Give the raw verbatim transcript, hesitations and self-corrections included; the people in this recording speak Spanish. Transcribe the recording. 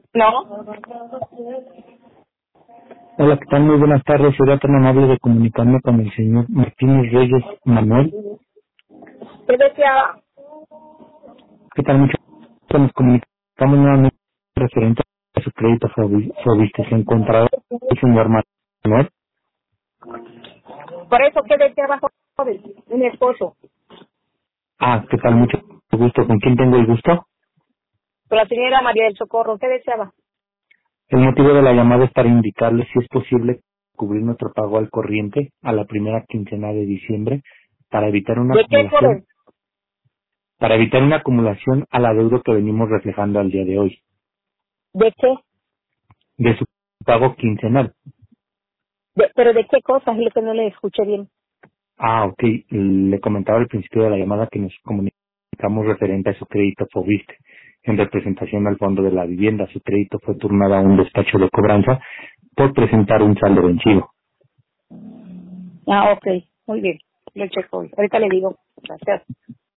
No. Hola, ¿qué tal? Muy buenas tardes. Sería tan amable de comunicarme con el señor Martínez Reyes Manuel. ¿Qué deseaba? ¿Qué tal? Mucho gusto. Nos comunicamos nuevamente referente a su crédito Fobiste. Se encontraba el señor Manuel. Por eso, ¿qué deseaba, joven? Mi esposo. Ah, ¿qué tal? Mucho gusto. ¿Con quién tengo el gusto? Con la señora María del Socorro. ¿Qué deseaba? El motivo de la llamada es para indicarle si es posible cubrir nuestro pago al corriente a la primera quincena de diciembre para evitar una ¿De qué, acumulación, joven? para evitar una acumulación a la deuda que venimos reflejando al día de hoy, ¿De qué? de su pago quincenal. De- ¿Pero de qué cosas? Es lo que no le escuché bien. Ah, ok. Le comentaba al principio de la llamada que nos comunicamos referente a su crédito Fobiste. En representación al fondo de la vivienda, su crédito fue turnado a un despacho de cobranza por presentar un saldo vencido. Ah, ok. Muy bien. Lo checo hoy. Ahorita le digo. Gracias.